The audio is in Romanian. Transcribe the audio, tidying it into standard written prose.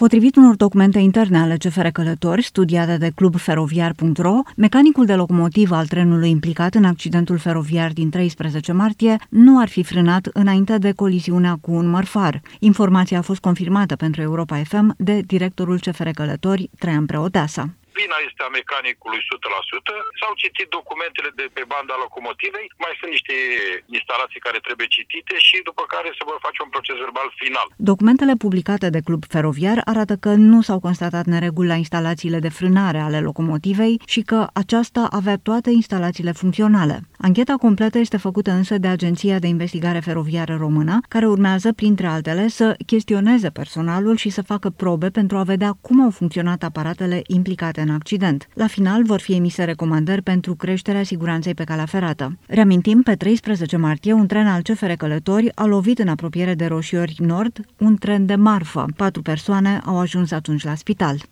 Potrivit unor documente interne ale CFR Călători, studiate de clubferoviar.ro, mecanicul de locomotivă al trenului implicat în accidentul feroviar din 13 martie nu ar fi frânat înainte de coliziunea cu un mărfar. Informația a fost confirmată pentru Europa FM de directorul CFR Călători, Traian Preoteasa. Vina este a mecanicului 100%, s-au citit documentele de pe banda locomotivei, mai sunt niște instalații care trebuie citite și după care se vor face un proces verbal final. Documentele publicate de Club Feroviar arată că nu s-au constatat nereguli la instalațiile de frânare ale locomotivei și că aceasta avea toate instalațiile funcționale. Ancheta completă este făcută însă de Agenția de Investigare Feroviară Română, care urmează, printre altele, să chestioneze personalul și să facă probe pentru a vedea cum au funcționat aparatele implicate în accident. La final vor fi emise recomandări pentru creșterea siguranței pe calea ferată. Reamintim, pe 13 martie, un tren al CFR Călători a lovit în apropiere de Roșiori Nord un tren de marfă. 4 persoane au ajuns atunci la spital.